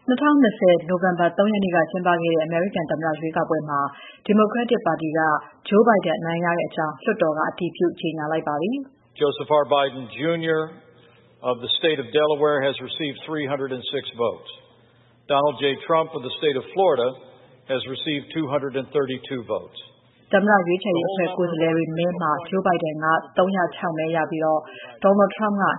2020 နိုဝင်ဘာ 3 ရက်နေ့ကကျင်းပခဲ့တဲ့ အမေရိကန်သမ္မတရွေးကောက်ပွဲမှာ Democratic ပါတီက Joe Biden အနိုင်ရကြောင်း လွှတ်တော်က အတည်ပြုကြေညာလိုက်ပါပြီ။ Joseph R. Biden Jr. of the state of Delaware has received 306 votes. Donald J. Trump of the state of Florida has received 232 votes. သမ္မတရွေးချယ်ရေးအဖွဲ့ကိုယ်စားလှယ်တွေမဲမှာ Joe Biden က306မဲရပြီး Donald Trump က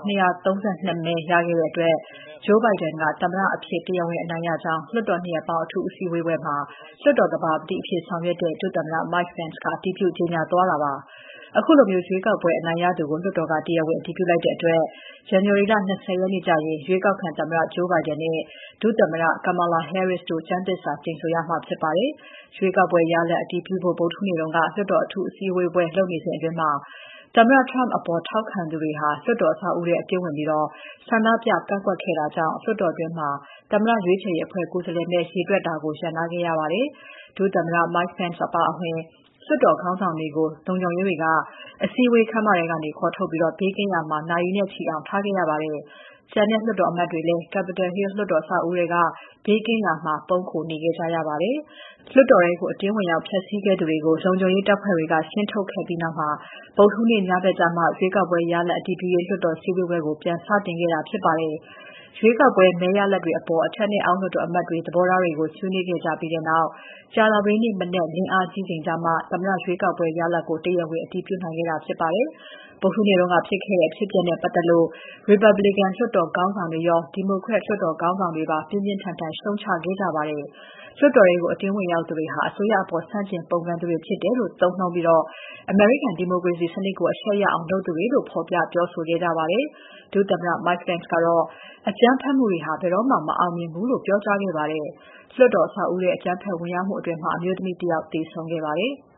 232မဲရခဲ့တဲ့အတွက် Joe Biden ကသမ္မတအဖြစ်တရားဝင်အနိုင်ရကြောင်း လွှတ်တော် 2 ရပ်ပေါင်းအထူးအစည်းအဝေးပွဲမှာ လွှတ်တော်သဘာပတိအဖြစ်ဆောင်ရွက်တဲ့ ဒုသမ္မတ Mike Pence ကအတည်ပြုကြေညာသွားတာပါ။ ခုလိုရွေးကောက်ပွဲအနိုင်ရသူကိုလွှတ်တော်ကတရားဝင်အတည်ပြုလိုက်တဲ့အတွက် ဇန်နဝါရီလ 20 ရက်နေ့ကျရင် ရွေးကောက်ခံသမ္မတ Joe Biden နဲ့ ဒုသမ္မတ Kamala Harris တို့ကျမ်းသစ္စာကျိန်ဆိုရမှာဖြစ်ပါတယ်။ ရွေးကောက်ပွဲရလဒ်အတည်ပြုဖို့ ဗုဒ္ဓဟူးနေ့က လွှတ်တော်အထူးအစည်းအဝေးပွဲလုပ်နေစဉ်အတွင်း သမ္မတ Trump အပေါ်ထောက်ခံသူတွေ လွှတ်တော်အဆောက်အဦးထဲအတင်းဝင်ပြီး ဆန္ဒပြကန့်ကွက်ခဲ့တာကြောင့် လွှတ်တော်တွင်း သမ္မတရွေးချယ်ရေးအဖွဲ့ကိုယ်စားလှယ်မဲရေတွက်တာကို ရပ်နားခဲ့ရပါတယ်။ ဒုသမ္မတ Mike Pence အပါအဝင် လွှတ်တော်ခေါင်းဆောင်တွေကို လုံခြုံရေးတွေက အစည်းအဝေးခန်းမထဲကနေ ခေါ်ထုတ်ပြီး ဘေးကင်းရာမှာ နာရီနဲ့ချီအောင်ထားခဲ့ရပါတယ်။ ကျန်တဲ့လွှတ်တော်အမတ်တွေလည်း Capitol Hill လွှတ်တော်အဆောက်အဦးထဲက ဘေးကင်းရာမှာ ပုန်းခိုနေခဲ့ကြရပါတယ်။ လွှတ်တော်ထဲကို အတင်းဝင်ရောက်ဖျက်ဆီးခဲ့သူတွေကို လုံခြုံရေးတပ်ဖွဲ့တွေက ရှင်းထုတ်ခဲ့ပြီးနောက် ဗုဒ္ဓဟူးနေ့ညဘက်ကျမှ ရွေးကောက်ပွဲရလဒ်အတည်ပြုရေး လွှတ်တော်စည်းဝေးပွဲကို ပြန်စတင်ခဲ့တာဖြစ်ပါတယ်။ ရွေးကောက်ပွဲမဲရလဒ်တွေအပေါ် အထက်နဲ့အောက်လွှတ်တော်အမတ်တွေ သဘောထားတွေကို ဆွေးနွေးခဲ့ကြပြီးနောက် ကြာသပတေးနေ့မနက် လင်းအားကြီးချိန်ကျမှ သမ္မတရွေးကောက်ပွဲရလဒ်ကို တရားဝင်အတည်ပြုနိုင်ခဲ့တာဖြစ်ပါတယ်။ ဗုဒ္ဓဟူးနေ့ကဖြစ်ခဲ့တဲ့အဖြစ်အပျက်နဲ့ပတ်သက်လို့ Republican လွှတ်တော်ခေါင်းဆောင်တွေရော Democrat လွှတ်တော်ခေါင်းဆောင်တွေပါ ပြင်းပြင်းထန်ထန်ရှုတ်ချခဲ့ကြပါတယ်။ လွှတ်တော်ထဲကို အတင်းဝင်ရောက်သူတွေဟာ အစိုးရအပေါ်ဆန့်ကျင်ပုန်ကန်သူတွေဖြစ်တယ်လို့ သုံးနှုန်းပြီး အမေရိကန်ဒီမိုကရေစီစနစ်ကို အရှက်ရအောင်လုပ်သူတွေလို့ ဖော်ပြပြောဆိုခဲ့ကြပါတယ်။ ဒုသမ္မတ Mike Pence ကတော့ အကြမ်းဖက်မှုတွေဟာ ဘယ်တော့မှ မအောင်မြင်ဘူးလို့ ပြောကြားခဲ့ပါတယ်။ လွှတ်တော်အဆောက်အဦးထဲ အကြမ်းဖက်ဝင်ရောက်မှုအတွင်း အမျိုးသမီးတယောက်သေဆုံးခဲ့ပါတယ်။